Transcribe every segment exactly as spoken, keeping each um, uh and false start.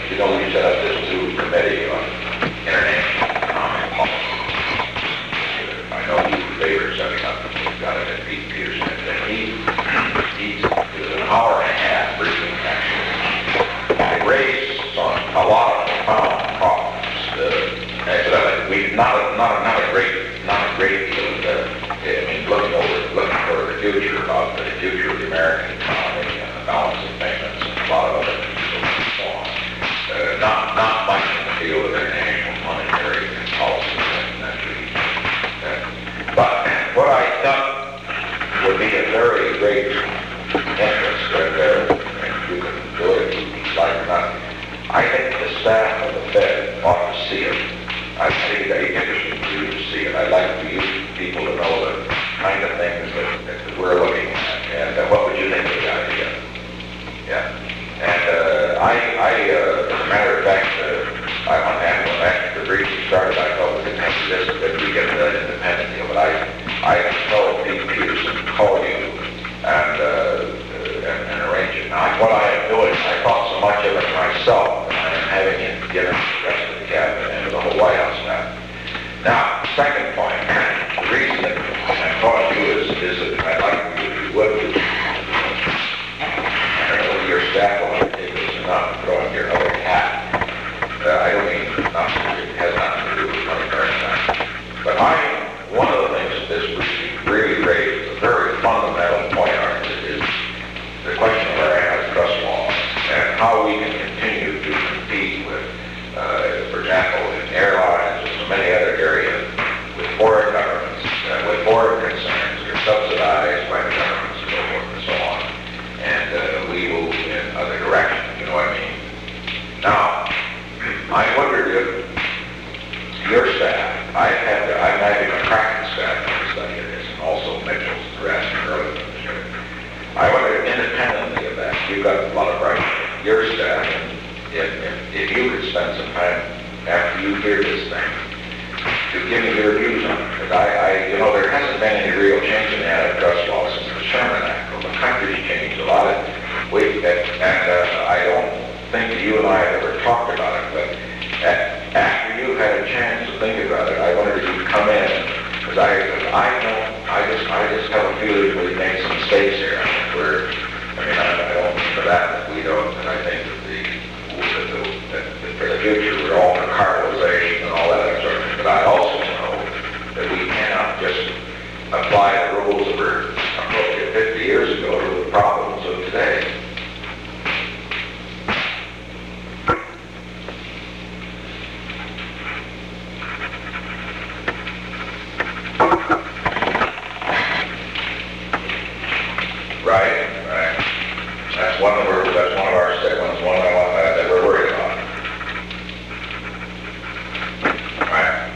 you know, you set up this new committee on international economic policy. I know you favor setting up, you've got it at Pete Peterson, and he, he's an hour and a half briefing actually. It raised some, a lot of profound problems. Uh, and we not a, not a, not a great not a great deal. Uh, I mean, looking over looking for the future about the future of the American economy and the balance of payments and a lot of other things and so on. Uh, not not much in the field of international monetary policy and that region. Uh, but what I thought would be a very great interest, and uh, you can do it if you like or not. I think the staff of the Fed ought to see it. I think it's interesting for you to see it. I'd like for you people to know the kind of things that, that we're looking at. And uh, what would you think of the idea? Yeah. And uh, I, I uh, as a matter of fact, uh, I want to add, when after the briefing started, I thought we didn't have to this, that we get that independent deal. But I, I told Pete Peterson to call you and, uh, and, and arrange it. Now, what I am doing, I thought so much of it myself, and I am having it given to the rest of the cabinet and to the whole White House staff. Now, second point, the reason that I'm calling you is, is that I'd like you, if you would, I don't know whether your staff will undertake this or not, throw in your other hat. Uh, I don't mean nothing, it has nothing to do with money very time. But I, one of the things that this really raised, a very fundamental point on it, is the question of our antitrust law and how we can continue to compete with, uh, for example, in airlines and so many other areas, with foreign governments, uh, with foreign concerns that are subsidized by the governments and so forth and so on. And uh, we move in other directions, you know what I mean? Now, I wondered if your staff, I have to, I'm having a practice staff to study this, and also Mitchell's, the rest, earlier in the show. I wonder, independently of that, you've got a lot of right, your staff, if, if, if you could spend some time after you hear this thing, to give me your views on it. Because I, I, you know, there hasn't been any real change in the antitrust law since the Sherman Act. Well, the country's changed a lot. Of, we, and uh, I don't think that you and I have ever talked about it, but at, after you've had a chance to think about it, I wondered if you'd come in, because I, I don't, I just, I just have a feeling we made some mistakes here. I mean, we're, I mean, I, I don't mean for that, that we don't, and I think that the, that the that, that for the future we're all for cartelization and all that other sort of thing. But I also know that we cannot just apply the rules that were appropriate fifty years ago to the problems of today. Right, right. That's one of our, that's one of our segments, one I want, uh, that we're worried about. Right.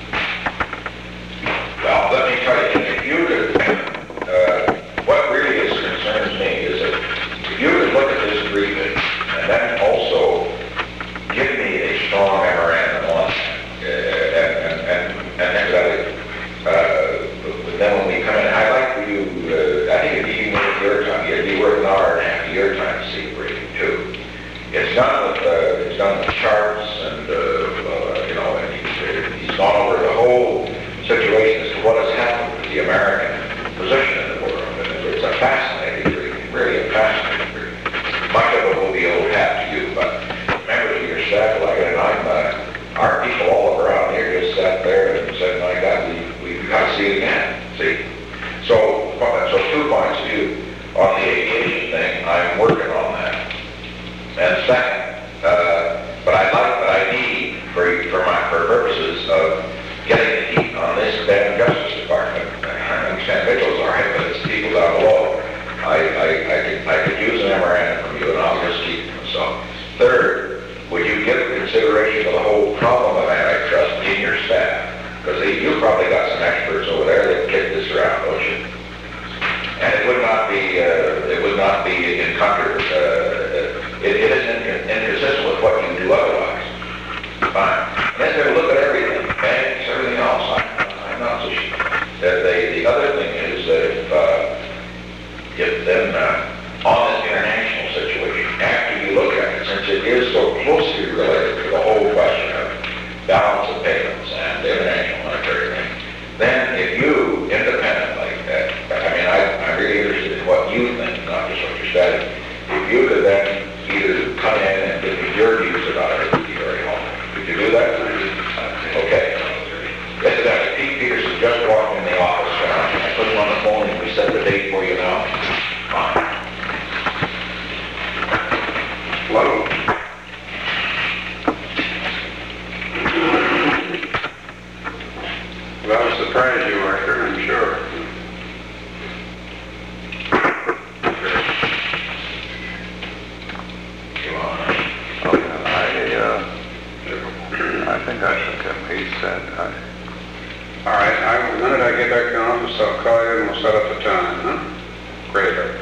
Well, let me tell you, if you could, uh, what really is concerns me is that if you could look at this briefing and then also give me a strong memorandum on it, uh, and, and, and, and then that it, uh, then when we come in, I'd like for you, uh, I think it'd be worth your time, it'd be worth an hour and a half of your time to see the briefing too. It's done with, uh, it's done with charts and, uh, uh, you know, and he's, he's gone over the whole situation as to what has happened to the American position in the world. And it's a fascinating briefing, really a fascinating briefing. Much of it will be old hat to you, but members of your staff like it, and I'm, uh, our people all around here just sat there and said, my God, we, we've got to see it again, see? So, so two points of view. On the aviation thing, I'm working on that. And second, uh, but I'd like, but I need, for, for my for purposes of getting the heat on this damn Justice Department, I understand Mitchell's all right, but it's people down below. I, I, I, could, I could use an memorandum from you, and I'll just keep it myself. Third, would you give consideration to the whole problem of antitrust in your staff? Because you probably got some experts over there that kick this around, don't you? And it would not be, uh, it would not be in contra, uh, it, it isn't inconsistent with what you do otherwise. Fine. And then they're look at everything, banks, everything else. I'm, I'm not so sure. The, the, the other thing is that if, uh, if then, uh, on this international situation, after you look at it, since it is so closely related to the whole question of balance of payments and international monetary thing, then if you, independent like that, I mean, I, I'm really interested in what you think, not just what you're studying. If you could then either come in and give me your views about it, it would be very helpful. Could you do that? Okay. Incidentally, Pete Peterson just walked in the office. Uh, I put him on the phone and we set the date for you now. Fine. Hello. Well, I'm surprised you, Arthur, I'm sure. Oh, yeah, I, uh, I think I should come. He said, I, All right, I, the minute I get back to the office, I'll call you and we'll set up the time, huh? Great, Arthur.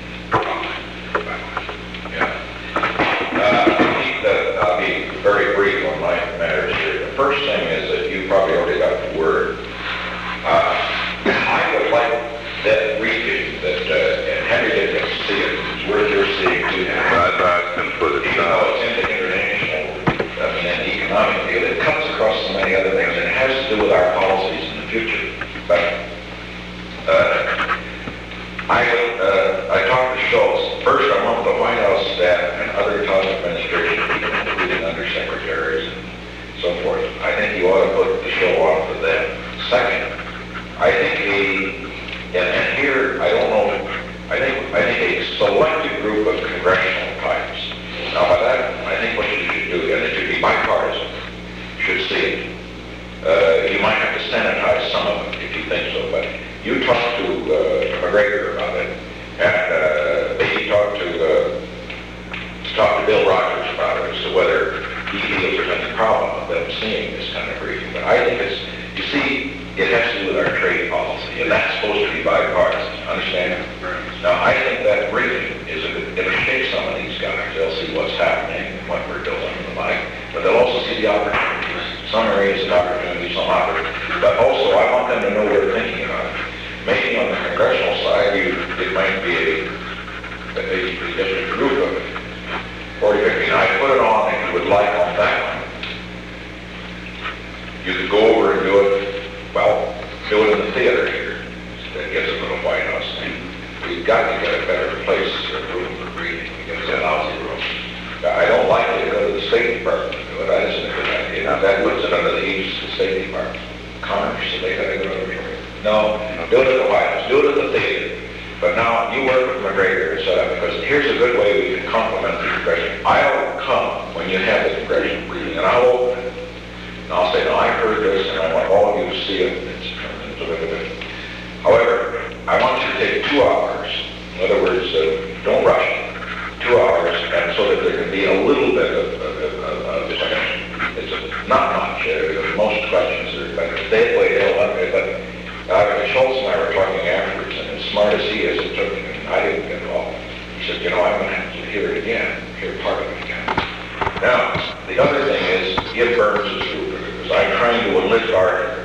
Yeah. Uh, I think that I'll be very brief on my matters here. The first thing is that you probably already got the word. Uh, I would like that reading that, uh, and Henry didn't get to see it. It's worth your seeing too. I've asked him for the Even though time. it's in the international, I mean, and economic deal, it cuts across so many other things, and it has to do with our policies in the future. But uh, I uh, I talked to Schultz. First, I want the White House staff and other top administration people, including undersecretaries and so forth. I think you ought to put the show on for them. Second, I think a, and, and here, I don't know, I think, I think a selected group of congressional types. Now by that, I think what you should do, and it should be bipartisan, should see it. Uh, you might have to sanitize some of them if you think so, but you talk to uh, McGregor about it, and uh, maybe talk to, uh, talk to Bill Rogers about it as to whether he feels there's any problem with them seeing this kind of briefing. But I think it's, you see, it has to do with our trade policy, and that's supposed to be bipartisan, understand? Now, I think that briefing is a good, it'll shake some of these guys. They'll see what's happening and what we're doing and the like, but they'll also see the opportunities. Some areas of opportunity, some opportunity. But also, I want them to know we're thinking about it. Maybe on the congressional side, you, it might be a, a, a different group of forty, fifty. Now, I put it on if you would like on that one. You could go over and do it, well, do it in the theater here. That gives a little White House thing. We've got to get a better place, a room for breathing. It's a lousy room. I don't like it to go to the State Department to do it. That isn't a good idea. Now, that puts it under the aegis of the State Department. Commerce, so they got to go over here. No, do it at the White House. Do it at the theater. But now, you work with McGregor and set up, because here's a good way we can complement the congressional. I'll come when you have the congressional briefing, and I'll open it. And I'll say, no, I heard this, and I want all of you to see it. It's, it's a little bit. However, I want you to take two hours. In other words, uh, don't rush it. Two hours, and so that there can be a little bit of, of, of, of discussion. It's a, not much. Uh, most questions are, but they play ill under it. But uh, Schultz and I were talking afterwards, and as smart as he is, it took him, and I didn't get involved. He said, you know, I'm going to have to hear it again, hear part of it again. Now, the other thing is, give Burns his group, because I'm trying to enlist Arthur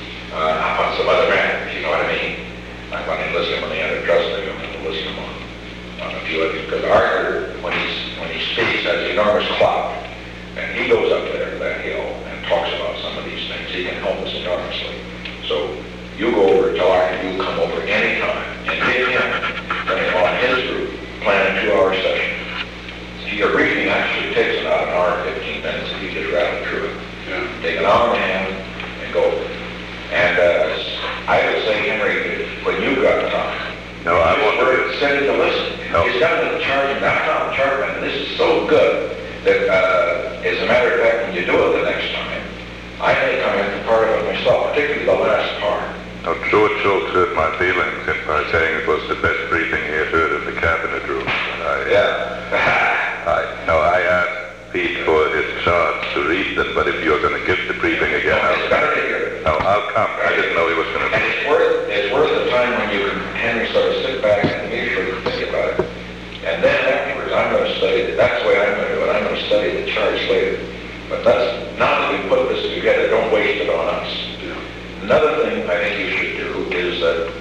uh, on some other matters, you know what I mean? I'm going to enlist him on the antitrust thing, I'm going to enlist him on, on a few others, because Arthur, when, he's, when he speaks, has enormous clout, and he goes up there to that hill and talks about some of these things. He can help us enormously. So you go over and tell Arthur you come over anytime, and give him, uh, on his group, plan a two-hour session. Your briefing actually takes about an hour and fifteen minutes if you just rattle through it. Yeah. Take an hour and a half and go over it. And uh, I would say, Henry, when you've got time, No, I want to to, send it to listen. No. He's got a charge, not Tom Chartman, and this is so good that, uh, as a matter of fact, when you do it the next time, I may come in for part of it myself, particularly the last part. now, George Schultz hurt my feelings by saying it was the best briefing he had heard in the cabinet room. And I, Yeah. I, no, I asked Pete for his charts to read them, but if you're going to give the briefing again, It's I'll, better to hear it. no, I'll come. I didn't know he was going And to. it's worth, it's worth the time when you can, Henry, sort of sit back and be sure you think about it. And then afterwards, I'm going to study it. That's the way I'm going to do it. I'm going to study the charts later. But that's, now that we put this together, don't waste it on us. Another thing I think you should do is uh,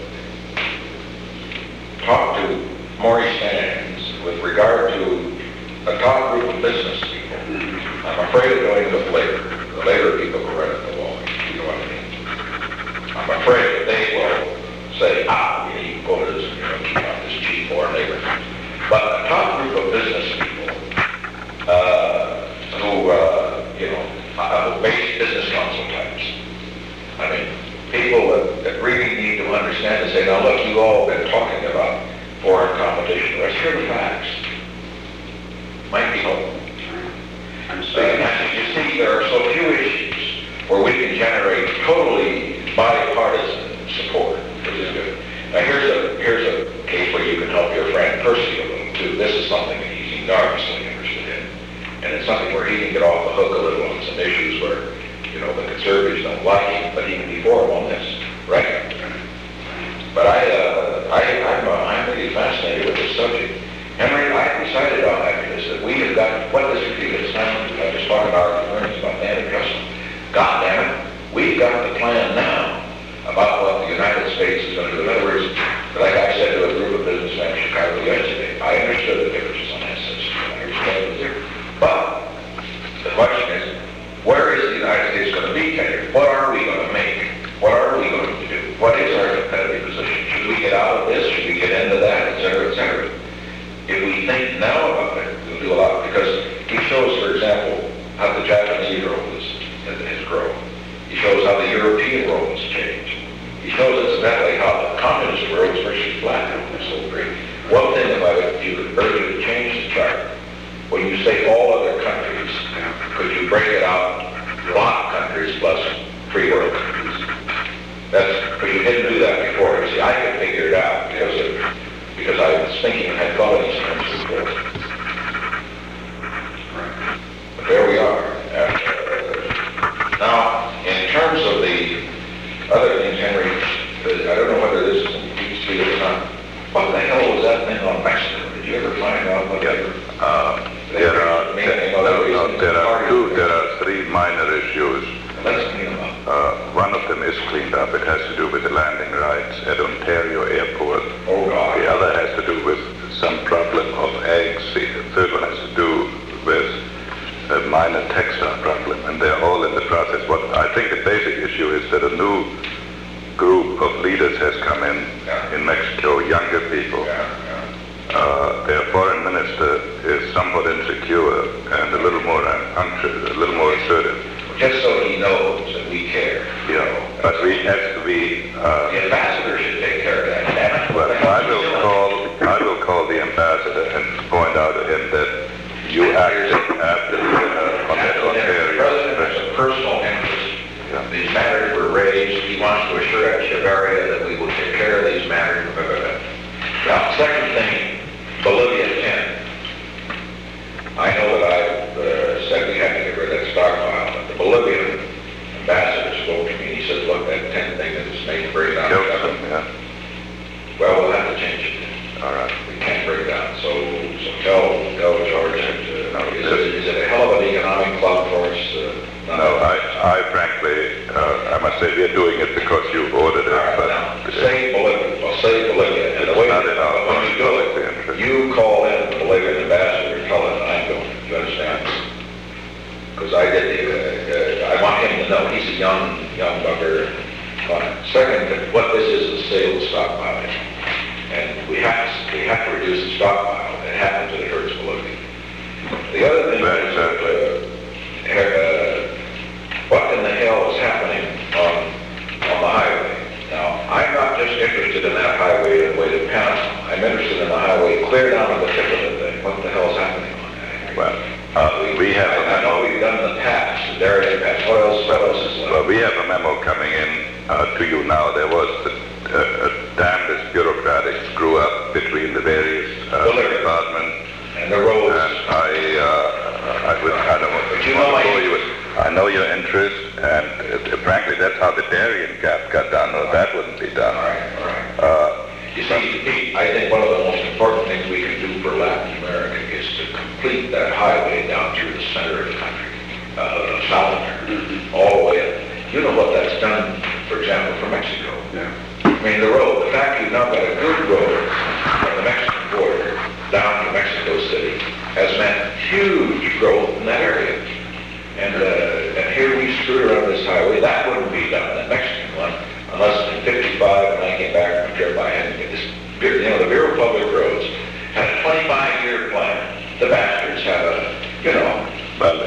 talk to Maurice Sands with regard to a top group of business afraid of going with labor. The labor people will run at the wall, you know what I mean? I'm afraid that they will say, ah, we need quotas, you know, keep on this cheap foreign labor. But a top group of business people, uh, who, uh, you know, uh, basic business council types, I mean, people that, that really need to understand and say, now look, you all have been talking about foreign competition. Let's hear the facts. Might be helpful. I'm So, saying, you see, there are so few issues where we can generate totally bipartisan support, which is good. Now here's a here's a case where you can help your friend Percy a little too. This is something that he's enormously interested in, and it's something where he can get off the hook a little on some issues where, you know, the conservatives don't like him, but he can be for him on this, right? But I, uh, I, I'm, uh, I'm really fascinated with this subject. Henry, I decided on happiness that we have got, what this really is now, I just talked about our learnings about antitrust. God damn it, we've got the plan now about what the United States is going to do. In other words, like I said to a group of businessmen in Chicago yesterday, I understood the differences on that system. I understand the difference. But the question is, where is the United States going to be catered? What are we going to make? What are we going to do? What is our competitive position? Should we get out of this? Should we get into that? Et cetera, et cetera. If we think now about it, we'll do a lot. Because he shows, for example, how the Japanese role is, has grown. He shows how the European role has changed. He shows incidentally how the communist world is virtually flat now. They're so great. One thing, if I would, if you could urge you to change the chart, when you say all other countries, could you break it out, bloc countries plus free world countries? That's, because you didn't do that before. You see, I could figure it out because of, because I was thinking and had thought of these terms before. But there we are. Uh, now, in terms of the other things, Henry, uh, I don't know whether this is in Deep Street or not. What the hell was that thing on Mexico? Did you ever find out what they were? Uh, there are, there, no, no, there are two, there are three minor issues. Let's clean them up. Uh, one of them is cleaned up. It has to do with the landing rights at Ontario Airport. Oh, God. The other has to do with some problem of eggs. The third one has to do with a minor textile problem, and they're all in the process. What I think the basic issue is that a new group of leaders has come in Yeah. in Mexico, younger people. Yeah, yeah. Uh, their foreign minister is somewhat insecure and a little more rambunctious, a little more assertive. Just so he knows that we care. you Yeah, know. but we have to be. Uh, The ambassador should take care of that. Damn it. well, What the hell I is he will doing? call. I will call the ambassador and point out to him that you acted after the uh, on that The Ontario. president has a personal interest. Yeah. These matters were raised. He wants to assure Echeverria that we will take care of these matters. Blah, blah, blah. Now, second thing, Bolivia ten. I know that I've uh, said we have to get rid of that stockpile, but the Bolivian ambassador spoke to me. He said, look, that ten thing that is made break down. Gilson, yeah. Well, we'll have to change it. All right. We can't break down. So, so tell, tell George that, uh, is it, is it a hell of an economic club for us? Uh, No, I, I frankly, uh, I must say we're doing it because you ordered it, All right, but now, it's say Bolivia, well, say Bolivia, and the way, not in our but when you do public it, interest. you call in the Bolivian ambassador and tell him that I'm doing it, you understand? Because I did the, uh, uh, I want him to know, he's a young, young bugger. Fine. Second, that what this is, is sale of stockpiling. And we have, to, we have to reduce the stockpile. It happens and it hurts Bolivia. The other thing Right, is that, uh, uh, what in the hell is happening on, on the highway? Now, I'm not just interested in that highway in the way to Panama. I'm interested in the highway clear down to the tip of the thing. What the hell is happening on that? Well, uh, we have a I, I know memo. we've done the pass, the Darien Pass. What else, what else is Well, left? we have a memo coming in uh, to you now. There was a, a, a damnedest bureaucratic screw up between the various uh, Delivery. departments. And the roads. And I, uh, I would, I don't want But to you know my bore you with- I know your interest, and uh, frankly, that's how the Darien gap got done, or that wouldn't be done. All right, all right. Uh, You see, Pete, I think one of the most important things we can do for Latin America is to complete that highway down through the center of the country, uh, South America, all the way up. You know what that's done, for example, for Mexico. yeah. I mean, the road, the fact you've now got a good road from the Mexican border down to Mexico City has meant huge growth in that area.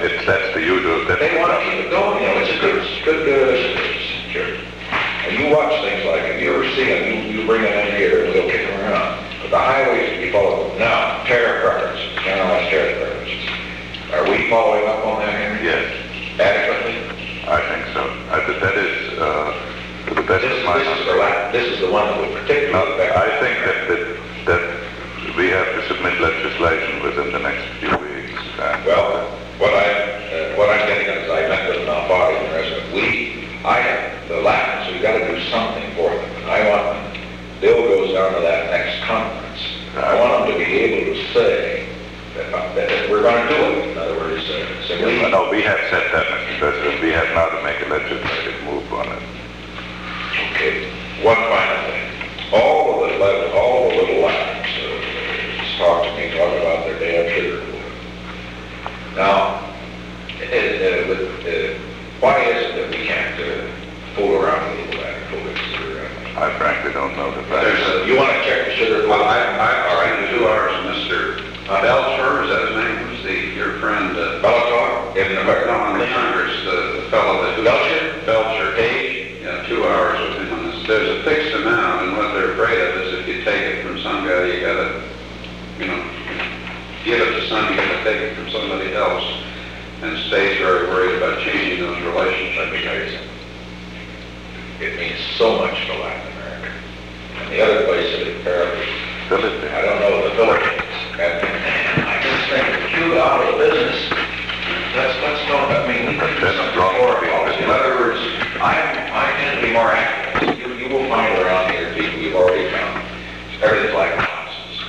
it's, that's the usual. That's They want to keep it going, you know, it's a good, good, uh, sure. And you watch things like, if you ever see them, you, you bring them in here and we'll kick them around. But the highways, we follow them. Now, tariff preferences, generalized tariff preferences. Are we following up on that, Henry? Yes, Adequately? I think so. I, but that is, uh, to the best This, of my this is the la, this is the one that would particularly No, affect. I think that, that, that we have to submit legislation within the next few weeks. And Well, what I, uh, what I'm getting at is I met with Mount Body and the rest of it. We, I have the Latins, we've got to do something for them. And I want them, Bill goes down to that next conference. I want them to be able to say that, that, that we're going to do it. In other words, uh, say, we, no, we have said that, Mister President. We have now to make a legislative move on it. okay, one final thing. All of the, le- all the little Latins uh, just talk to me, talk about their damn sugar. Now, uh, uh, with, uh, why is it that we can't uh, fool around with little Latin focus? I frankly don't know the There's facts. a, you want to check the sugar? Well, I, I, all right, in two hours, Mister Belcher, is that his name? Was the, your friend, uh, Bellator in no, America. in the Congress, the, the fellow that... Belcher? Belcher. Page? Yeah, two hours with him on this. There's a fixed amount, and what they're afraid of is if you take it from some guy, you gotta, you know, give it to some, you gotta take it from somebody else. And the state's very worried about changing those relationships. Because it means so much to Latin America. And the other place that it apparently, Philippines. I don't know, the Philippines. And, and I just think if Cuba out of the business, let's, let's don't, I mean, we could do That's something wrong. for our policy. In other words, I, I tend to be more active. You, you will find around here people you've already found. Everything's like nonsense.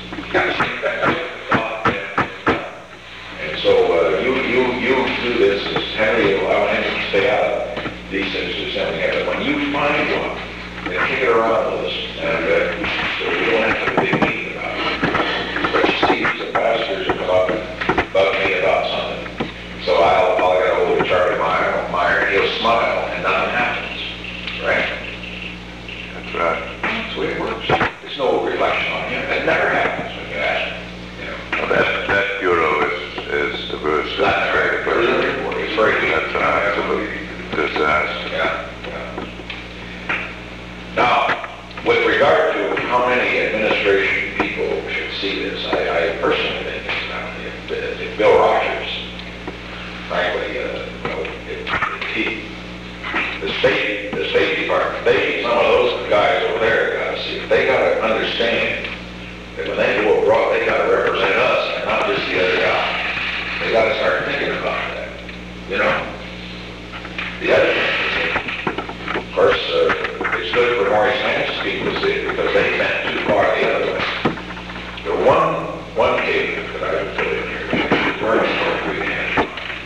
And so, uh, you, you, you do this as Henry, allow Henry to stay out of these things to send here. But when you find one, then kick it around with us. And, uh, so we don't have to be big meeting about it. But you see, these ambassadors will come up and bug me about something. So I'll, I'll get a hold of Charlie Meyer, Meyer, and he'll smile, and nothing happens. Right? That's right. That's the way it works. There's no reflection on him. It never happens when you ask him. You know. Well, that, that bureau is, is the worst. Latin America, it's very good. That's an absolute disaster. Yeah, yeah. Now, with regard to how many administration people should see this, I, I personally think it's not, if, if Bill Rogers, frankly, uh, you know, if, if he, the state, the State Department, they, some of those guys over there gotta see, they gotta understand that when they go abroad, they gotta represent us and not just the other guy. They gotta start thinking about that, you know? The other thing is, of course, uh, it's good for Maurice Lance to speak with it because they went too far the other way. The one, one caveat that I would put in here, is very important we have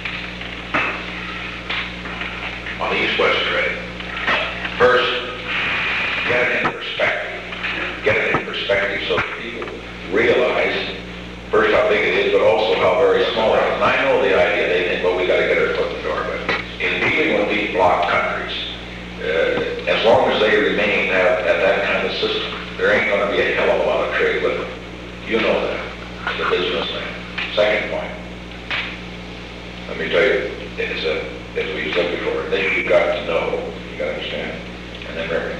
on the east-west trade. First, get it in perspective. Get it in perspective so that people realize, first, how big it is, but also how very small it is. And I know the idea, they think, well, we got to get our foot in the door. But in dealing with these block countries, uh, as long as they remain have, have that kind of system, there ain't going to be a hell of a lot of trade with them. You know that, as a businessman. Second point, let me tell you, it's a, as we said before, things you've got to know, you got to understand, and then remember.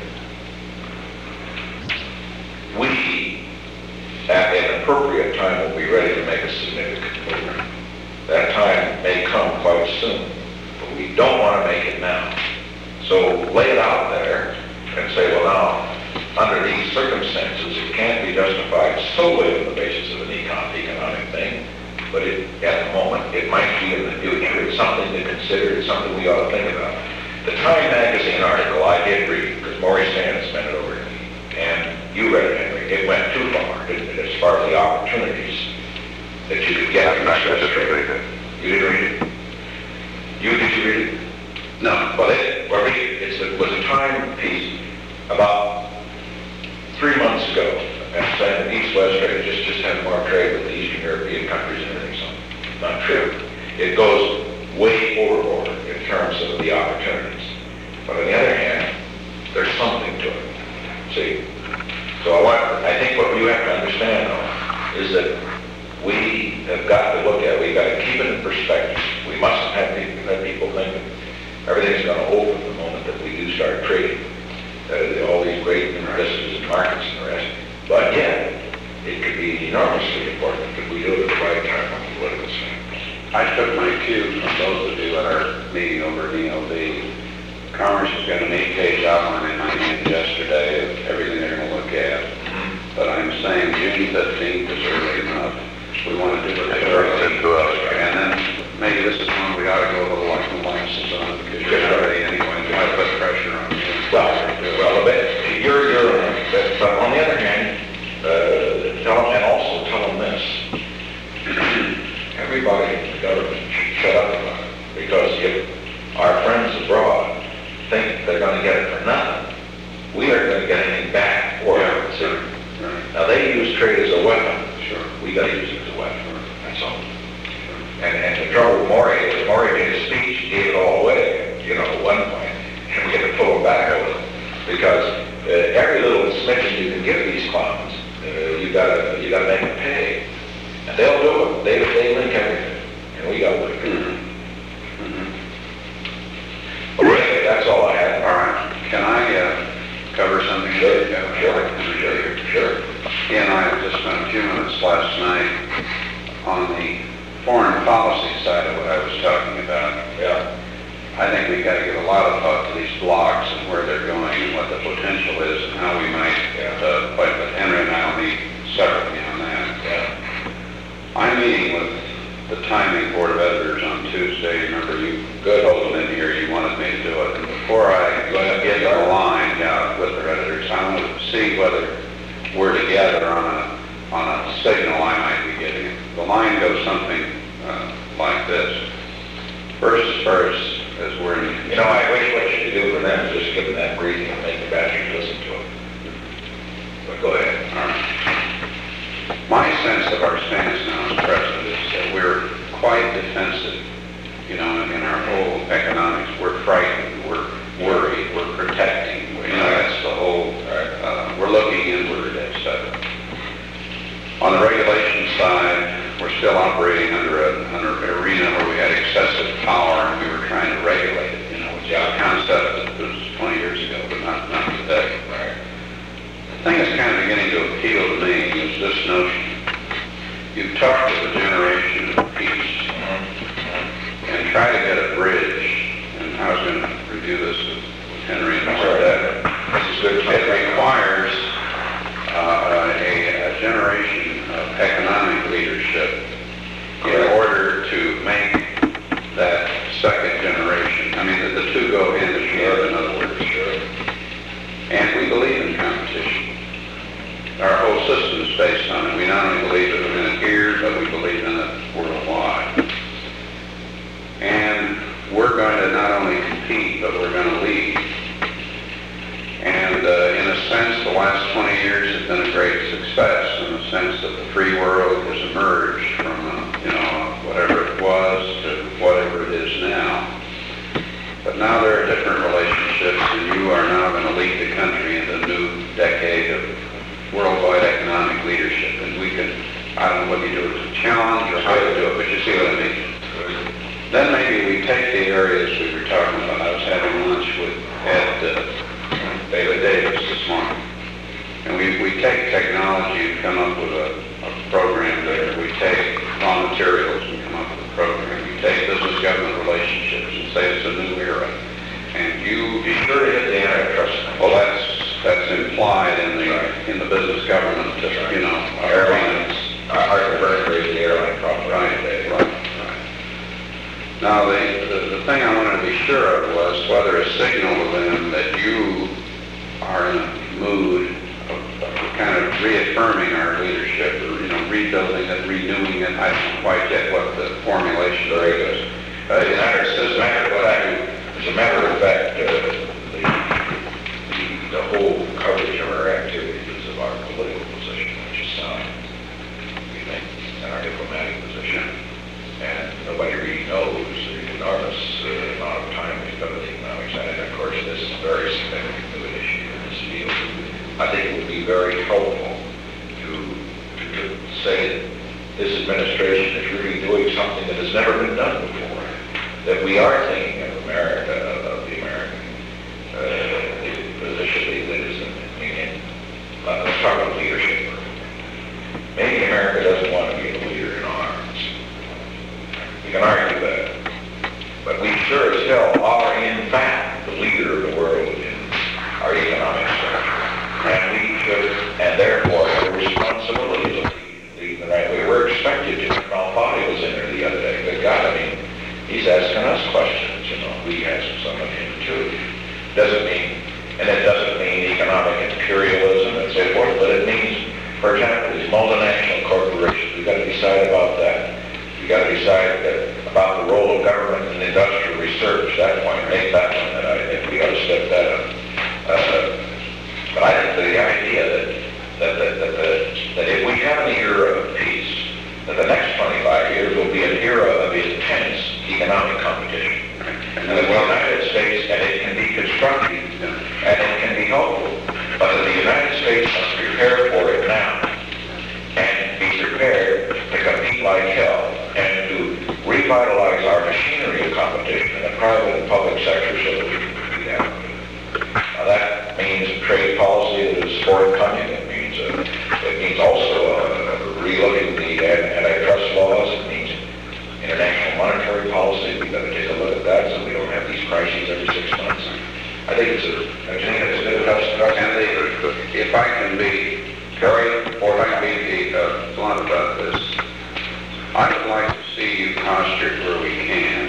We, at an appropriate time, will be ready to make a significant move. That time may come quite soon, but we don't want to make it now. So lay it out there and say, well now, under these circumstances, it can't be justified solely on the basis of an econ economic thing, but it, at the moment, it might be in the future. It's something to consider. It's something we ought to think about. The Time magazine article I did read, because Maurice Sand sent it over to me, and you read it, Henry. It went too far, didn't it, as far as the opportunities that you could get. I'm not going to read it. You didn't read it? You, did you read it? No. Well, it, well, read it. It's a, it was a Time piece about three months ago, and saying that East-West trade just, just had more trade with the Eastern European countries and everything, so not true. It goes way overboard in terms of the opportunities. But on the other hand, there's something to it. See? So I want, I think what you have to understand, though, is that we have got to look at, we've got to keep it in perspective. We must everything's going to open the moment that we do start trading. Uh, all these great new businesses and markets and the rest. But yet, it could be enormously important if we do it at the right time on the political scene. I took my cue from those of you at our meeting over at E L D. Congress has got an eight-page outline in my hand yesterday of everything they're going to look at. But I'm saying June fifteenth is early enough. We want to do it early. And then maybe this is one we ought to go a little like molasses on, because you're already anyway, we might put pressure on you. Well, well, but you're, you're, but, but on the other hand, uh, tell them, and also tell them this. Everybody in the government should shut up about it, because if our friends abroad think they're going to get it for nothing, we aren't going to get anything back for Yeah, it. sure. Right. Now, they use trade as a weapon. Sure. We got to use it as a weapon. That's all. And, and the trouble with Maury is Maury made a speech, he gave it all away, you know, at one point, and we had to pull him back a little, because uh, every little smidgen you can give these clowns, uh, you gotta you gotta make them pay, and they'll do it. They they link everything, and we got to link it. Mm-hmm. Mm-hmm. Okay, that's all I had. All right. Can I uh, cover something? Sure, Yeah, sure, sure, sure. He and I just spent a few minutes last night on the foreign policy side of what I was talking about. Yeah. I think we've got to give a lot of thought to these blogs and where they're going and what the potential is and how we might, uh, but but Henry and I will meet separately on that. Yeah. I'm meeting with the timing board of editors on Tuesday. Remember, you Good. told them in here you wanted me to do it. And before I get in the line, yeah, with their editors, I want to see whether we're together on a on a signal I might be getting. The line goes something uh, like this. First, as far as, as we're in... You know, I wish what you could do for them is just give them that briefing and make the badgers listen to it. But go ahead. All right. My sense of our stance now as president is that we're quite defensive, you know, in our whole economics. We're frightened, we're worried, we're protecting. You know, that's the whole, uh, we're looking inward, et cetera. On the regulation side, we're still operating under, a, under an arena where we had excessive power and we were trying to regulate it, you know, which is a concept that was twenty years ago, but not, not today. Right. The thing that's kind of beginning to appeal to me is this notion. You've talked to the generation of peace and try to get a bridge, and I was going to review this with Henry and Sure. that. This is good. It requires uh, a, a generation of economic leadership in order to make that second generation. I mean, the, the two go hand in hand, in other words. And we believe in competition. Our whole system is based on it. We not only believe in it here, but we believe in it worldwide. And we're going to not only compete, but we're going to lead. And uh, in a sense, the last twenty years has been a great success in the sense that the free world has emerged from, uh, you know, whatever it was to whatever it is now. But now there are different relationships, and you are now going to lead the country in the new decade of worldwide economic leadership. And we can, I don't know what you do as a challenge or how you do it, but you see what I mean. Then maybe we take the areas we were talking about. I was having lunch with Ed uh, David Davis this morning. And we, we take technology and come up with a, a program there. We take raw materials and come up with a program. We take business government relationships and say it's a new era. And you Be sure to hit the antitrust thing. well, that's that's implied in the in the business government, you know, Airlines, our first raised the airline problem. Right, right, right. Now, the, the the thing I wanted to be sure of was whether a signal to them that you are in a mood of, of kind of reaffirming our leadership, or you know, rebuilding it, renewing it. I don't quite get what the formulation Very is. good. Uh, As a it's- matter, as a matter of fact, as a matter of fact, uh, the, the, the whole coverage of our activities of our political position, which is sound, we think, and our diplomatic position, and nobody really knows the enormous uh, amount of time we've got on the economic side. And of course, this is a very significant new issue in this field. I think it would be very helpful to, to, to say that this administration is really doing something that has never been done before. That we are thinking of America, He's asking us questions, you know, we ask some of him too. Doesn't mean, and it doesn't mean economic imperialism and so forth, but it means, for example, these multinational corporations, we've got to decide about that. We've got to decide that, about the role of government in industrial research. That point, make that one, that I think we ought to step that up. Uh, but I think the idea that, that, that, that, that, that if we have an era of peace, that the next twenty-five years will be an era of intense economic competition. And that the United States, and it can be constructive, and it can be helpful, but that the United States must prepare for it now, and be prepared to compete like hell, and to revitalize our machinery of competition in the private and public sector so that we can compete out. Now that means a trade policy that is forthcoming. It means a, it means also a, a relooking the antitrust laws. It means international monetary policy. We've got to take a look at that so we don't have these crises every six months. I think it's a, I think it's a good enough. And the, if I can be very, or if I can be uh, blunt about this, I would like to see you postured where we can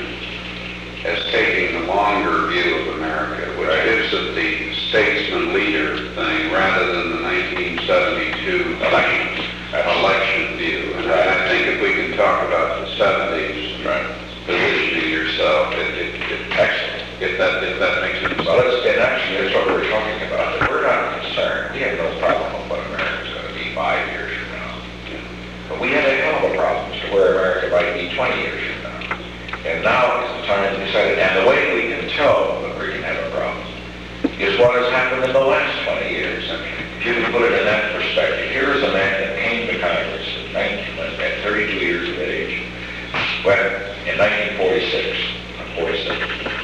as taking the longer view of America, which right. gives it the statesman leader thing rather than the nineteen seventy-two election, election view. And right. I think if we can talk about the seventies, right. positioning yourself, it, it, it, excellent. If that, if that makes sense. Well, it's, and actually, that's what we're talking about. That we're not concerned. We have no problem with what America's going to be five years from now. But we have a hell of a problem as to where America might be twenty years from now. And now is the time to decide it. And the way we can tell that we can have a problem is what has happened in the last twenty years. I mean, if you can put it in that perspective, here is a man that came to Congress at nineteen, at thirty-two years of age, when in nineteen forty-six, forty-six.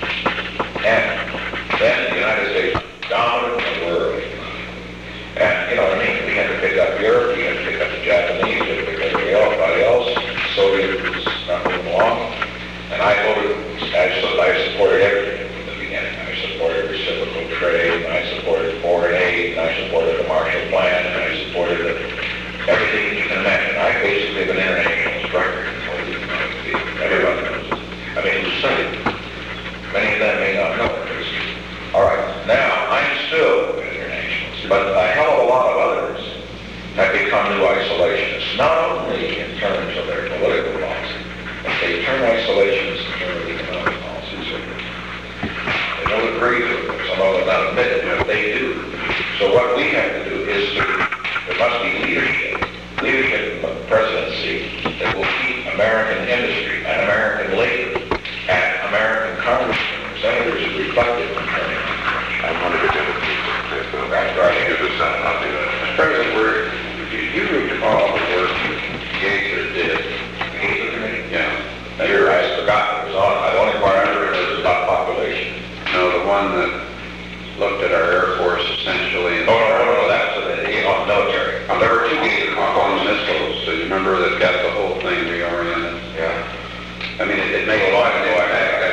And then the United States dominant the world. And, you know what I mean? We had to pick up Europe, we had to pick up the Japanese, we had to pick up everybody else. The Soviet was not moving along. And I voted, I, I supported everything from the beginning. I supported reciprocal trade, and I supported foreign aid, and I supported the Marshall Plan, and I supported the, everything that you can imagine. I basically have an international record. Everybody knows it. I mean, it was studied. Many of them may not know it. All right, now I'm still an internationalist, but a hell of a lot of others have become new isolationists, not only in terms of their political policy, but they turn isolationists in terms of economic policy. So they don't agree with them. Some of them not admit it, but they do. So what we have to do is to, there must be leadership, leadership in the presidency that will keep American industry and American labor and American congressmen and senators reflective in turning. I wanted to get a piece of paper. That's right. You do something, I'll do that. President, we're, do you recall the work Gaither did? Gaither Committee? Yeah. Now, you're, I forgot it was on. The only part I remember was about population. No, the one that looked at our Air Force essentially. And oh, no, no, no, that's the, you know, military. Oh, there were two Gaither on missiles, so you remember that got the whole thing reoriented? Yeah. I mean, it, it made a lot of impact.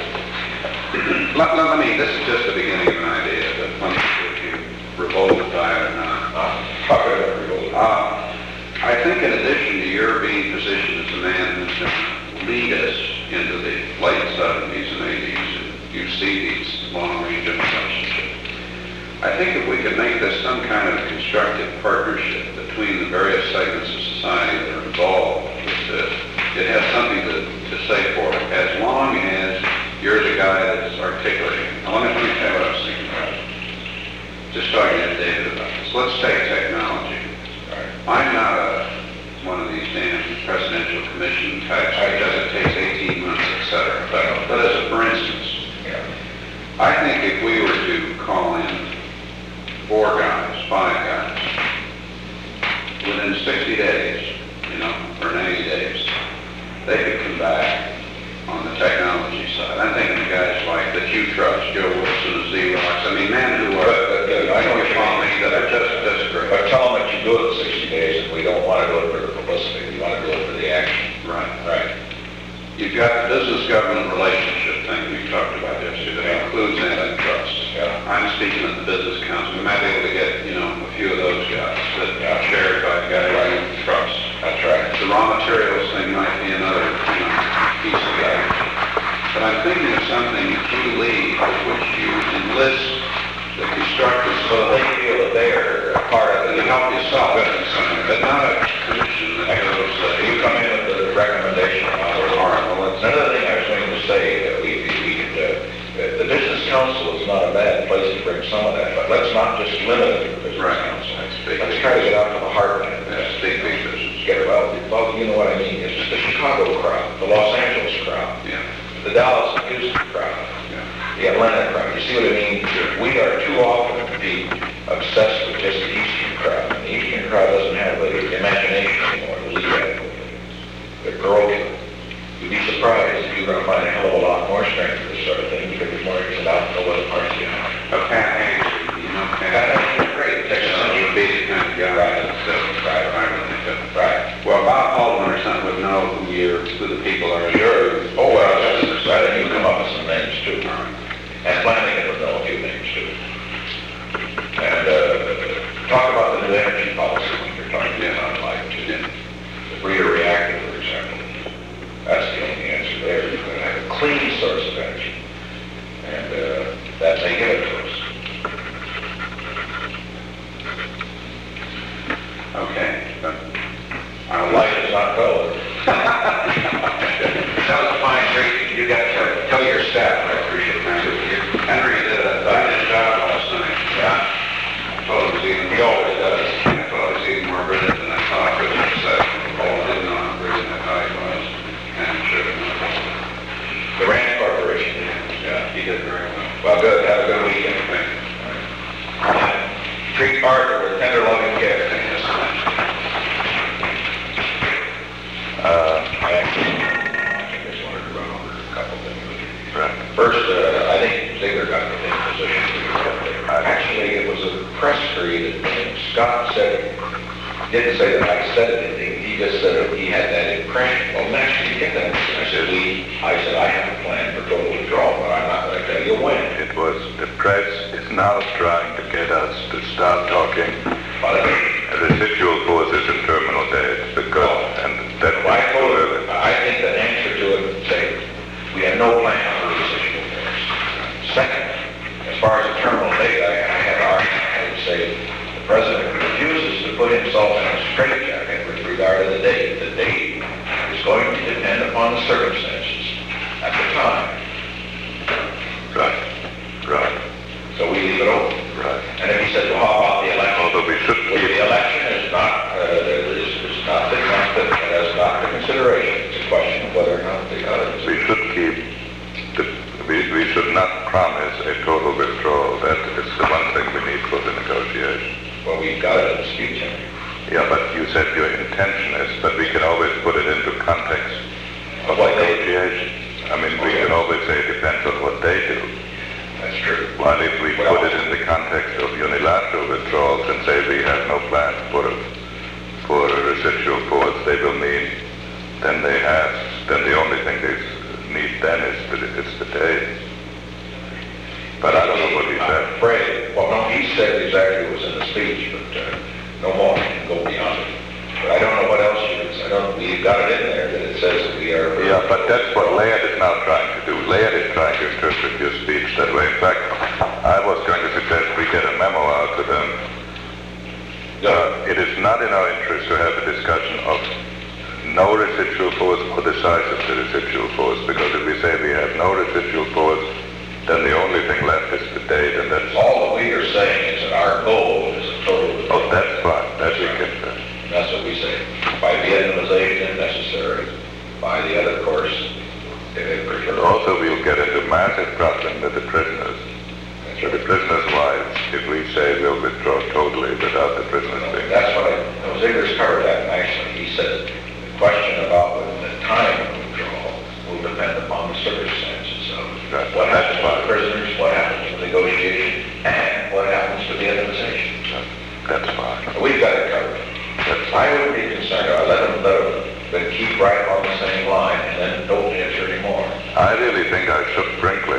Let, let me, this is just the beginning of an idea, but let me see if you revolted by it or not. Uh, uh, I think in addition to your being positioned as a man who's going to lead us into the late seventies and eighties, and you see these long-range relationships, I think if we could make this some kind of constructive partnership between the various segments of society that are involved with this, it has something to, to say for it, as long as you're the guy that's articulating. Now, let me, let me tell you what I was thinking about. Just talking to David about this. Let's take technology. right. I'm not a, one of these damn presidential commission types because it takes eighteen months, et cetera. But, but as a for instance, Yeah. I think if we were to call in four guys, five guys, within sixty days, you know, or ninety days, they could come back on the technology side. I'm thinking of guys like that you trust, Joe Wilson of Xerox. I mean, men who are, But, but, uh, I know what you follow mean. me, that are just, just great. But tell them that you do it in sixty days, and we don't want to do it for the publicity. We want to do it for the action. Right. Right. You've got the business-government relationship thing we talked about yesterday. That includes antitrust. Yeah. I'm speaking of the business council. We might be able to get, you know, a few of those guys that are chaired by a guy like you trust. That's right. The raw materials thing might be another, you know, piece of that. I'm thinking of something that you lead, which you enlist the constructors So they feel that they are a part of to it. help you solve it, but not a commission that goes, uh, You come in with the recommendation on it. all right, well, let's, Another thing I was going to say, that we, we could, uh, the business council is not a bad place to bring some of that, but let's not just limit it to the business Right. council. That's big. Let's try to get out to the heartland. that's big, big business. Get, well, well, you know what I mean, it's just the Chicago crowd, the Los Angeles crowd, Yeah, the Dallas and Houston crowd, yeah. the Atlanta crowd. You see what I mean? We are too often to be obsessed with just the Eastern crowd. And the Eastern crowd doesn't have the imagination anymore to lead that. They're broken. You'd be surprised if you're going to find a hell of a lot more strength for this sort of thing because there's more reason out in the other parts of the island. But Pat Hayes, you know, Pat Pat, Hayes is great. Texas you know, Central. would be the kind of guy Right. that's, uh, right, I really think. Right. Well, Bob Holden or something would know who you're, who the people are. Sure. Oh, well, that's, I think you come up with some names too. And Flanagan would know a few names too. And, uh, talk about the new energy policy when you're talking about like to the breeder reactor, for example. That's the only answer there. You're going to have a clean source of energy. And, uh, that may give it to us. Okay, but Our light is not colored. That was a fine treat. You got to tell your staff, I appreciate that too. Henry did a fine job last night. Yeah. I thought it was even, He always does. I thought it was even more brilliant than I thought, which was that Paul didn't know how brilliant that guy was, and should have known. The Rand Corporation. Yeah, he did very well. Well, good. Have a good weekend. Thank you. Treat Arthur with tender loving care. Thank you so much. Uh, I actually, I just wanted to run over a couple things with you. right. First, uh, I think Ziegler got the same position we were up there. Actually, it was a press created thing. Scott said, didn't say that I said anything. He just said that he had that impression. Well, Max, did you get that? I said, we, I said, I have a plan for total withdrawal, but I'm not going to tell you when. It was, the press is now trying to get us to start talking But uh, residual forces in terminal days because, and that I was too told early. him, I think the answer to it would say, we have no plan for residual force. Second, as far as the terminal date, I, I had argued, I would say, the president refuses to put himself in a straitjacket with regard to the date. The date is going to depend upon the circumstances at the time. Right, right, So we leave it open. right. And if he said, well, how about the election? Although we should Well, keep, the election is not, uh, is, is not the, not the, it is not the consideration. It's a question of whether or not the others. we should keep, the, we, we should not promise a total withdrawal. That is the one thing we need for the negotiation. Well, we've got it in the speech, Henry. Yeah, but you said your intention is, but we can always put it into context of What they do. negotiation. I mean, we can always say it depends on what they do. That's true. While if we Well- put it in the context of unilateral withdrawals and say we have no plan for a, for a residual force, they will mean then they have, then the only thing they need then is the, it's the date. But I don't know what he I'm said. afraid, well, no, he said exactly what was in the speech, but uh, no more, I can go beyond it. But I don't know what else you could say. I don't, we've got it in there that it says that we are... Yeah, but that's what Laird is now trying to do. Laird is trying to interpret your speech that way. In fact, I was going to suggest we get a memo out to them. Uh, it is not in our interest to have a discussion of no residual force or the size of the residual force, because if we say we have no residual force, then the only thing left is the date, and that's... All that we are saying is that our goal is a total... Oh, that's fine. That we can... That's what we say. By de-ethanization if necessary, by the other course, if it prefers. Also, we'll get into massive problem with the prisoners. So the prisoners' wives, if we say we'll withdraw totally without the prisoners being... That's what I, no, Ziegler's covered that nicely. He said the question about the time of withdrawal will depend upon the circumstances of Right. what happens That's to the prisoners, what happens to the negotiation, and what happens to the ethanization. That's fine. We've got it covered. That's I wouldn't be concerned. I let them, let them, then keep right on the same line and then don't answer anymore. I really think I shook Brinkley.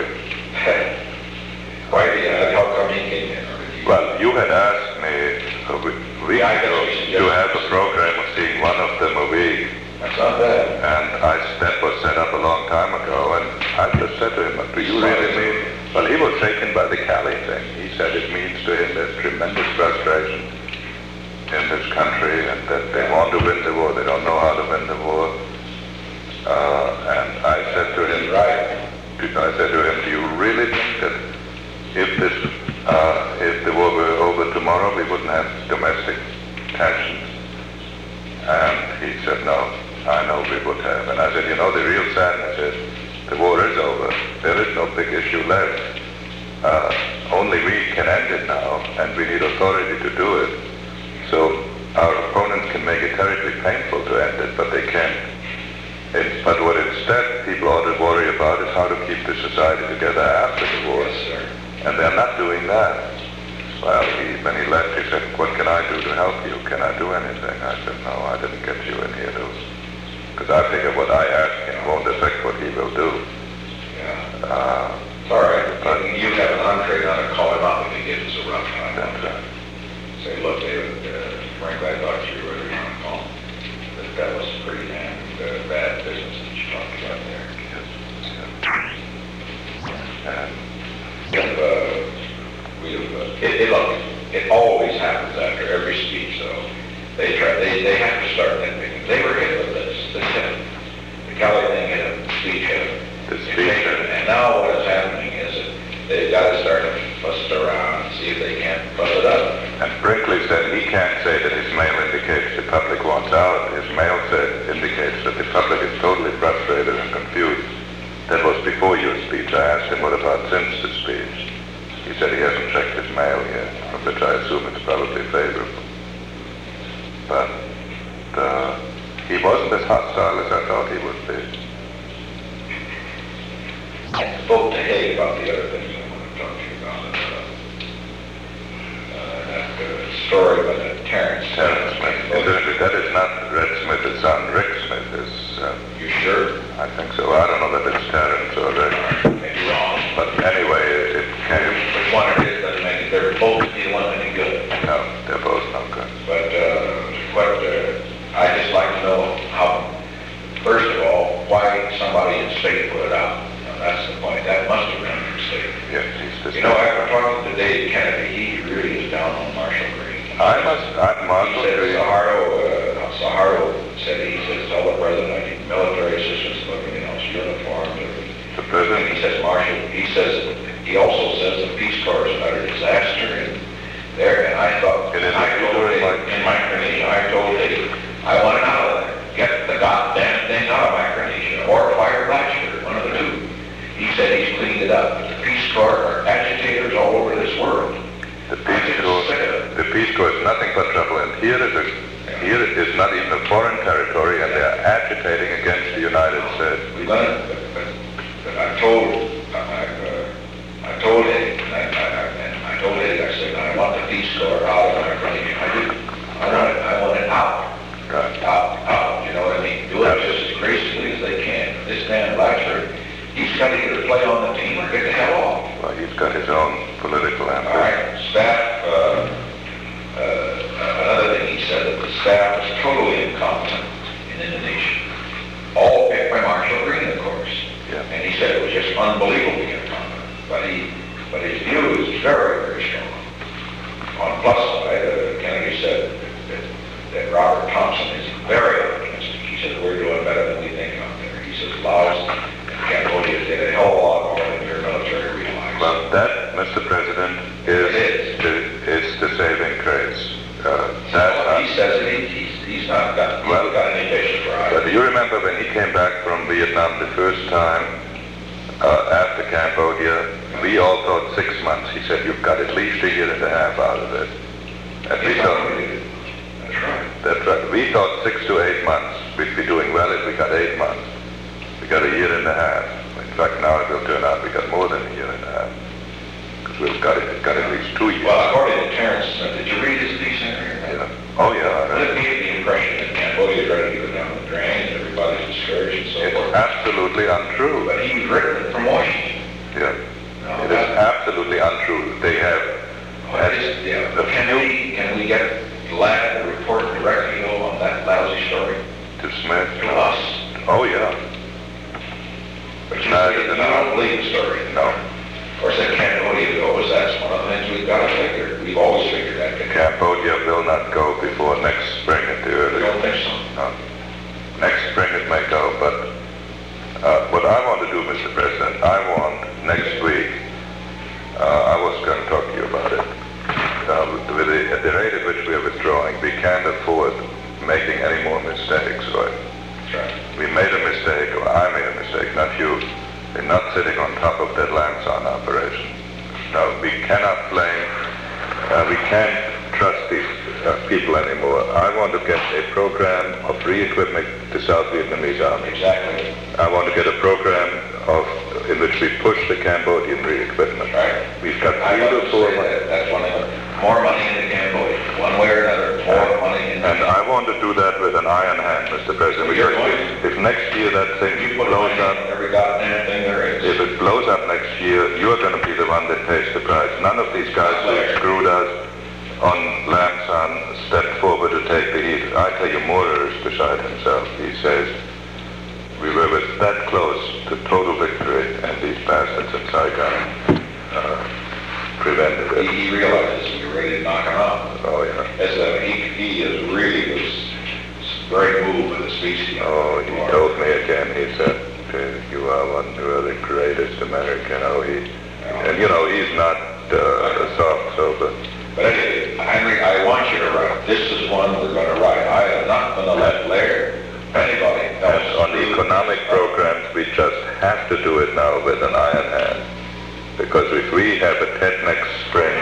Why, yeah, how come he came in? Or did he- Well, you had asked me a week week Yeah, I guess ago we should to just- have a program of seeing one of them a week, That's not bad. and I, that was set up a long time ago, and I just said said to him, do you really mean? Well, he was shaken by the Cali thing. He said it means to him there's tremendous frustration in this country and that they want to win the war. They don't know how to win the war. Uh, and I said to him, right. I said to him, do you really think that if this, uh, if the war were over tomorrow, we wouldn't have domestic tensions? And he said, no, I know we would have. And I said, you know, the real sadness is the war is over. There is no big issue left. Uh, only we can end it now, and we need authority to do it. So our opponents can make it terribly painful to end it, but they can't. It's, but what instead people ought to worry about is how to keep the society together after the war. Yes, sir. And they're not doing that. Well, he, when he left, he said, what can I do to help you? Can I do anything? I said, no, I didn't get you in here to... Because I figure what I ask him won't affect what he will do. Yeah. Uh, It's all right. But you have an entree on to call him up if he gives us a rough time. That's right. Say, look, David, uh, frankly, I thought you were really on the call. That that was pretty damn uh, bad business that you talked about there. And And, uh, we've, uh, it, it, look, it always happens after every speech, though. They try, they, they have to start nitpicking. They were hit with this. This hit them. The Cali thing hit them. The speech hit them. The speech hit them. And now what is happening is that they've got to start to fuss it around and see if they can't fuss it up. And Brinkley said he can't say that his mail indicates the public wants out. His mail said indicates that the public is totally frustrated and confused. That was before your speech. I asked him what about since the speech. He said he hasn't checked his mail yet, of which I assume it's probably favorable. But uh, he wasn't as hostile as I thought he would be. I spoke to Hay about the other things I want to talk to you about. Uh, uh, that uh, story about that Terrence. Terrence Smith. Incidentally, that is not Red Smith, it's son. Rick Smith is... Uh, You sure? I think so. I don't know that it's Terrence or Rick. Maybe wrong. But anyway, it, it came... Which one it is doesn't make it. They're both either one any good. No, they're both no good. But uh, what uh, I just like to know how, first of all, why somebody in state put it out. Now, that's the point. That must have been from state. Yes, he's the You know, after talking to Dave Kennedy, he really is down on Marshall Green. I must... I'm He Marshall said Green. Sahardo, uh, Sahardo said, he says, tell the president I need military assistance, looking, you know, his uniforms. The And president... he says, Marshall, he says, he also says the Peace Corps is utter disaster in there. And I thought, In and I told Indonesia, Dave, like- in Micronesia, I told Dave, I want it out of there. Get the goddamn thing out of Micronesia, or fire Blatchford, one of the two. He said he's cleaned it up. The Peace Corps are agitators all over this world. The Peace Corps... The Peace Corps is nothing but trouble. And here is a... Here is not even a foreign territory, and they are agitating against the United States. We've done it, but, but, but I told, I, I, uh, I told Eddie, and I, I, I, I told Eddie, I said, I want the Peace Corps out of my brain. I do. I want it, I want it out. Right. Out, out, you know what I mean? Do it just as gracefully as they can. This man Blatchford, he's got to either play on the team or get the hell off. Well, he's got his own political All ambition. right, staff, uh, uh, another thing he said, that the staff is totally incompetent in Indonesia. All picked by Marshall Green, of course. Yeah. And he said it was just unbelievably incompetent. But he, but his view is very, very strong. On the plus side, uh, Kennedy said that, that Robert Thompson is very optimistic. He said, we're doing better than we think out there. He says, Laos and Cambodia did a hell of a lot more than your military realized. Well, that, Mister President, is, It is. the, is the saving grace. Uh, that, Well, he says that he, he's, he's not got, he's Well, got any patience for But either. do you remember when he came back from Vietnam the first time uh, after Cambodia? We all thought six months. He said, you've got at least a year and a half out of it. And we He's thought, not really- That's right. that's right. We thought six to eight months. We'd be doing well if we got eight months. We got a year and a half. In fact, now it will turn out we got more than a year and a half. Because we've got, it, got at least two years. Well, according to Terrence Smith, did you read his piece in here? Yeah. Oh, yeah. I Well, read it it. gave the impression that Cambodia is ready to go down the drain, and everybody's discouraged and so It's forth. absolutely untrue. But he's written it from Washington. Yeah. No, It is that- absolutely untrue. They have... Well, it is, yeah, but can we, can we get Ladd to report directly though on that lousy story To Smith. to us? Oh, yeah. But you bad see, as you an don't army. believe the story. No. Of course, in Cambodia goes, that's one of the things we've got to figure. We've always figured that. Cambodia will not go before next spring at the I earliest. don't think so. No. Next spring it may go, but uh, what I want to do, Mister President, I want next week, uh, I was going to talk to you about it. Uh, with the, at the rate at which we are withdrawing, we can't afford making any more mistakes. Right? That's right. We made a mistake, or I made a mistake, not you, in not sitting on top of that Lanson operation. No, we cannot blame, uh, we can't trust these uh, people anymore. I want to get a program of re-equipment the South Vietnamese army. Exactly. I want to get a program of in which we push the Cambodian re-equipment. Right. We've got I three want to to four say months. that. That's one of the, more money into Cambodia, one way or another, more money into And I want to do that with an iron hand, Mister President. You're Because going if next year that thing You put blows money up, in every goddamn thing there is. if it blows up next year, you're going to be the one that pays the price. None of these guys who screwed us on Lanson stepped forward to take the heat. I tell you, Moorer is beside himself. He says, we were with that close to total victory, and these bastards in Saigon uh, prevented He, it. he realizes we were ready to knock him out. Oh, yeah. As a, he, he is really was very moved with the speech. he- Oh, he told me again, he said, uh, you are one, you are the greatest American. Oh, he, and you know, he's not uh, soft, so, but But anyway, Henry, I want you to write. This is one we're going to write. I am not going to let Laird, anybody else. And on the economic programs, we just have to do it now with an iron hand. Because if we have a Tet next spring,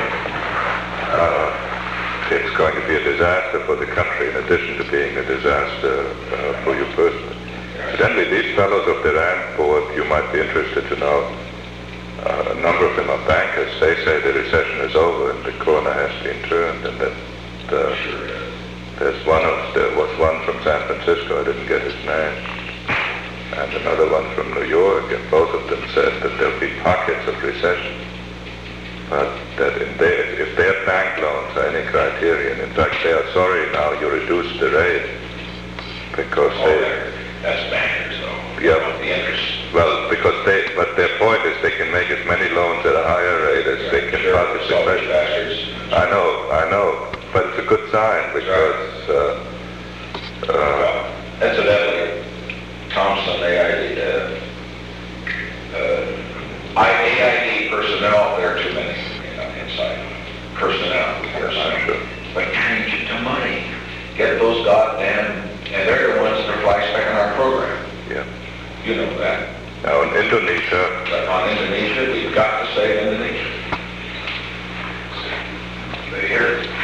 uh, it's going to be a disaster for the country in addition to being a disaster uh, for you personally. Incidentally, these fellows of the Rand board, you might be interested to know, uh, a number of them are bankers. They say the recession is over and the corner has been turned, and that uh, there's one of, there was one from San Francisco, I didn't get his name, and another one from New York, and both of them said that there'll be pockets of recession, but that in their, if their bank loans are any criterion, in fact they are sorry now you reduced the rate, because Oh, they, there. That's bankers, though. Yeah. The interest. well, because they, but their point is they can make as many loans at a higher rate as they can Sure, participate. selfish bastards. I know, I know, but it's a good sign because, uh, uh, Well, incidentally, Thompson, A I D, uh, uh, I- A I D personnel, there are too many, you know, inside. Personnel, personnel. sure. But change it to money. Get those goddamn, and they're the ones that are fly-specking our program. yeah. You know that. Now in Indonesia, But on Indonesia, we've got to save Indonesia. They hear it.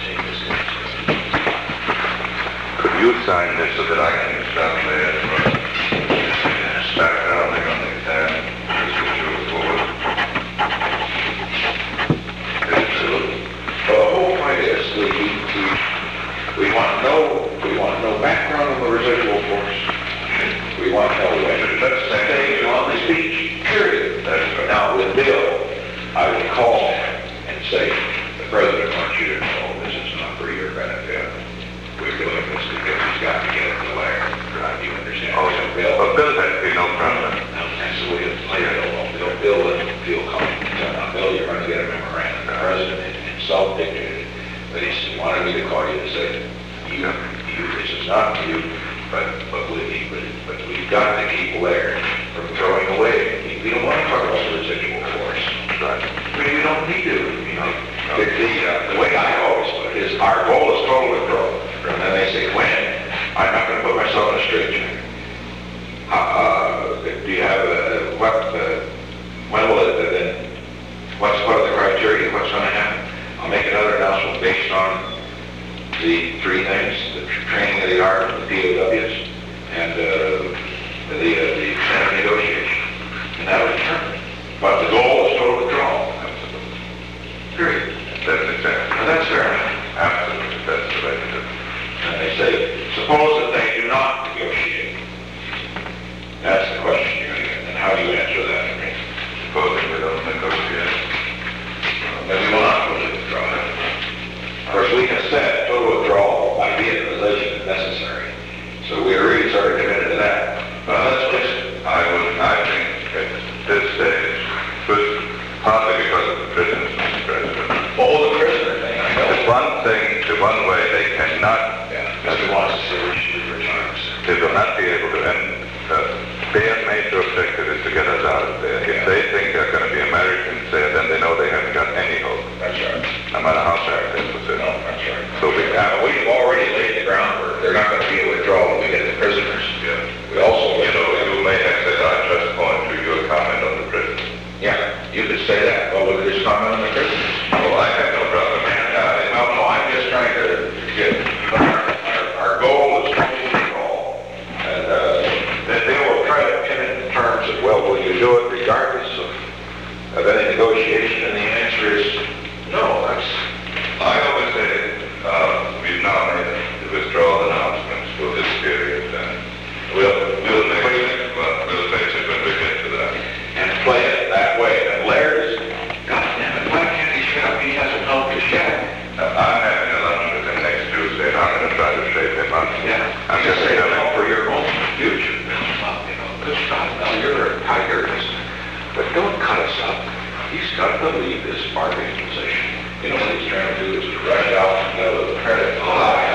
could you sign this so that I can stop there? Start counting on the ten, just as you were forward. Absolutely. Well, the whole point is, we, we, we, we want no, we want no background on the residual force. We want no way. Let's say on the speech, period. That's right. Now, with Bill, I would call and say, the president wants you to know this is not for your benefit. We're doing this because he's got to get it to Larry. Right? You understand? Oh, So yeah. Bill. But Bill, that'd be no problem. That's the way it's played. Bill, Bill wouldn't feel comfortable. Now, Bill, you're going to get a memorandum. The president himself dictated, but he wanted me to call you to say, you, you, this is not you, but, but we, but, but we've got to keep Laird from throwing away. We don't want to talk about the residual force. Right. We, we don't need to, you know. The, the, uh, the way I always put it is, our goal is total withdrawal. And then they say, when? I'm not going to put myself in a straitjacket. Uh, uh, do you have, uh, what, uh, when will it, uh, then, what's, what are the criteria, what's going to happen? I'll make another announcement based on the three things, the tr- training of the army, the P O Ws, and, uh, the, uh, the Senate negotiation. And that was determined. But the goal is total withdrawal. Absolutely. Period. That's exactly. And that's fair enough. Absolutely. That's the way to do it. And they say, suppose that they do not negotiate. That's the question you're going to get. And how do you answer that for me? Supposing we don't negotiate. Then we will not totally withdraw. Of course, we can set total withdrawal by prisons, Mister President. Oh, the prisoner thing, I know. The one thing, the one way they cannot, Yeah, Mister Watts said we should return. they will not be able to end, uh, their major objective is to get us out of there. If they think they're going to be Americans there, then they know they haven't got any hope, That's right. no matter how bad their No, position. that's right. So we Now, have, we've already laid the groundwork. They're not going to be a withdrawal when we get the prisoners. yeah. We also, You know, you may have said, I just point to your comment on the prison. yeah, you could say that. Well, we'll just comment on the prisoners. Oh, I have no problem. And, uh, no, no, I'm just trying to get, our, our, our goal is total withdrawal. And, uh, then they will try to pin it in terms of, well, will you do it regardless of, of any negotiation? And the answer is, no, that's, I always say, uh, we've now made the withdrawal announcements for this period, and we'll, we'll make it, well, we'll face it when we get to that. and play it that way. And Laird is, God damn it, why can't he shut up? He hasn't helped us yet. Now, I'm having a lunch with him next Tuesday, and I'm gonna try to shape him up. Yeah, I'm just just say telling no him. for your own future. Well, you know, good God, now you're a tiger, but don't cut us up. He's got to leave this bargaining position. You know what he's trying to do is rush out and go to the credit. Oh,